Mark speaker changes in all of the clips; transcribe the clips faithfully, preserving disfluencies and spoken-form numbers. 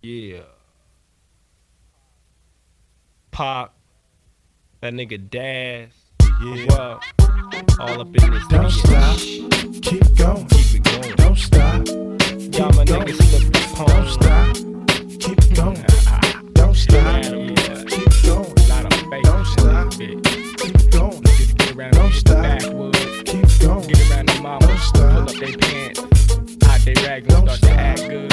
Speaker 1: Yeah. Pop. That nigga Daz. Yeah. Well, all up in this.
Speaker 2: Don't stop. Keep going.
Speaker 1: Keep it going.
Speaker 2: Don't stop.
Speaker 1: Y'all my niggas slip the palm.
Speaker 2: Don't stop. Keep going. Don't stop. Keep going. Don't stop. Keep going.
Speaker 1: Get around
Speaker 2: Don't stop.
Speaker 1: Backwoods.
Speaker 2: Keep going.
Speaker 1: Get around the mama.
Speaker 2: Don't stop.
Speaker 1: Pull up they pants. Out they rags and start to act good.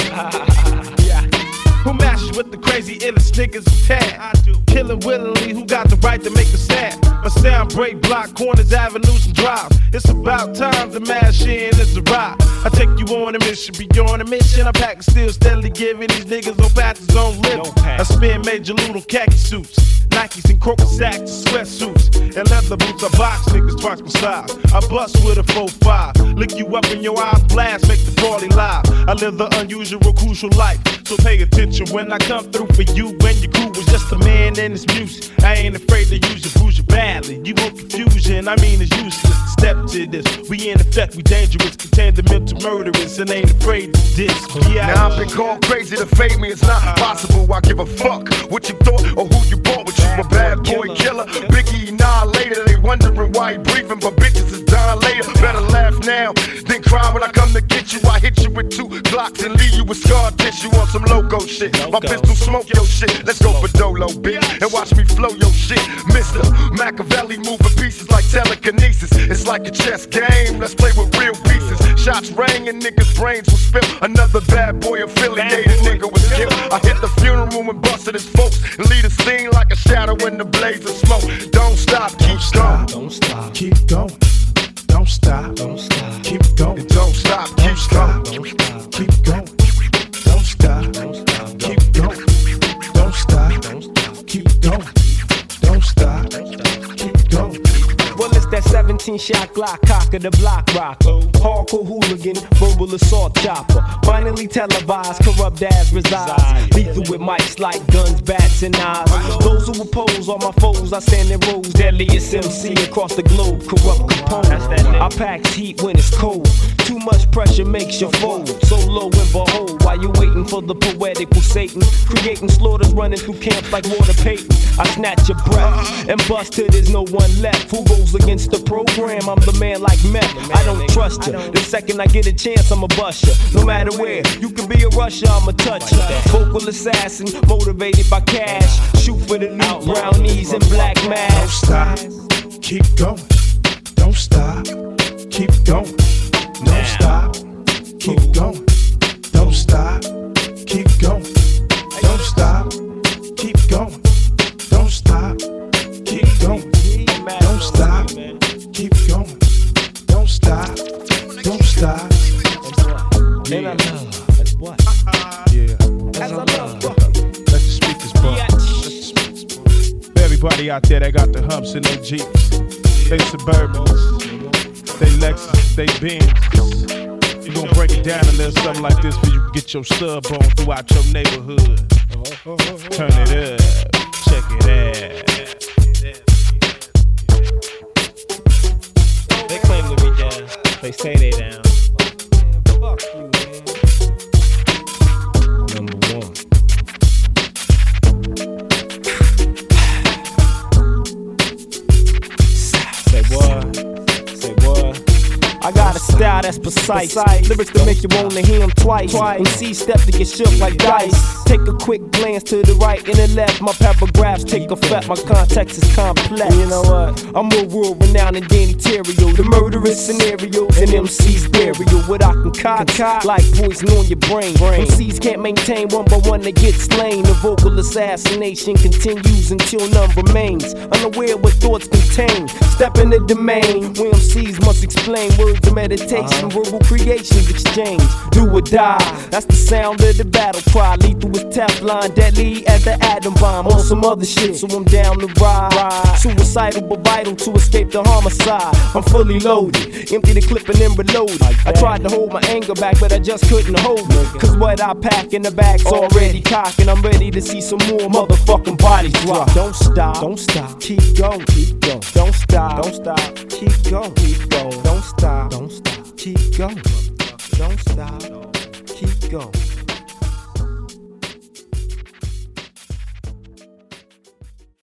Speaker 2: Yeah. Who matches with the crazy illest niggas who tag? I do. Killing willingly, who got the right to make a stand? My sound break block corners, avenues, and drives. It's about time to mash in, it's a ride. I take you on a mission, be on a mission. I pack and still steadily giving these niggas no patches on living. No I spin major loot on khaki suits, Nikes and croaker sacks, sweatsuits, and leather boots. I box niggas twice my size. I bust with a four five, lick you up in your eyes, blast, make the party live. I live the unusual, crucial life, so pay attention when I come through for you. When your crew was just a man and his music, I ain't afraid to use your bruise you badly. You want confusion, I mean it's useless. Step to this, we in effect, we dangerous, contain the mental murderers, and ain't afraid of this. Yeah.
Speaker 3: Now I've been called crazy to fade me, it's not possible. I give a fuck what you thought or who you bought with you. A bad boy killer, Biggie annihilator. They wondering why he breathing, but bitches is dying later. Better laugh now than cry when I come to get you. I hit you with two Glocks and leave you with scar tissue on some loco shit. My pistol smoke your shit. Let's go for Dolo, bitch, and watch me flow your shit. Mister Machiavelli moving pieces like telekinesis. It's like a chess game. Let's play with real pieces. Shots rang and niggas' brains will spill. Another bad boy affiliated nigga was killed. I hit the funeral and busted his folks and leave the scene like a shadow in the blaze of smoke. Don't stop, keep going.
Speaker 2: Don't stop, keep going. Don't stop, don't stop, keep going.
Speaker 3: Don't stop, keep going.
Speaker 2: Don't stop, keep going. Don't stop, don't stop, keep going. Don't stop, don't stop, keep going. Don't stop, keep going.
Speaker 1: Well, it's that seventeen shot Glock, cock of the block rocker. Hardcore hooligan, verbal assault chopper. Finally televised, corrupt as resides. Lethal with mics like guns, bats, and knives. Those who oppose are my foes, I stand in rows. Deadliest M C across the globe, corrupt component. I pack heat when it's cold. Too much pressure makes you fold. So low and behold, while you waiting for the poetical Satan. Creating slaughters running through camps like Walter Payton. I snatch your breath and bust till there's no one left. Who goes against the program? I'm the man like meth. I don't trust you. The second I get a chance, I'ma bust you. No matter where, you can be a rusher, I'ma touch you. Vocal assassin, motivated by cash. Shoot for the loot, brownies and black mass.
Speaker 2: Don't stop, keep going. Don't stop, keep going. Don't stop, keep going. Don't stop, keep going. Don't stop, keep going. Don't stop, keep going. Don't stop, keep going. Don't stop, don't stop.
Speaker 1: Yeah. That's what?
Speaker 2: Yeah.
Speaker 1: As I love.
Speaker 2: Let the speakers bump. For everybody out there that got the humps in their Jeeps, they Suburbans, they Lexus, they Benz. We gon' break it down a little something like this for you to get your sub on throughout your neighborhood. Turn it up, check it out.
Speaker 1: They claim to be down. They say they down. Fuck you, man. Number one. Say what? Say what? I got a style that's precise. Lyrics to make you wanna hear them twice. twice. M C step to get shook like dice. Take a quick glance to the right and the left. My paragraphs take effect. My context is complex. You know what? I'm more world renowned than Danny Terrio. The murderous scenarios and M C's burial. What I concoct like poison on your brain. M Cs can't maintain one by one, they get slain. The vocal assassination continues until none remains. Unaware what thoughts contain. Step in the domain where M Cs must explain words of meditation. Verbal creations exchange. Do or die. That's the sound of the battle cry. Lethal with Teflon, deadly as the atom bomb. On some other shit, so I'm down to ride. Suicidal but vital to escape the homicide. I'm fully loaded, empty the clip and then reloaded. I tried to hold my anger back, but I just couldn't hold it. Cause what I pack in the bag's already cocked, and I'm ready to see some more motherfucking bodies drop. Don't stop, don't stop, keep going, keep going. Don't stop, don't stop, keep going, keep going. Don't stop, don't stop, keep going. Don't stop, keep going.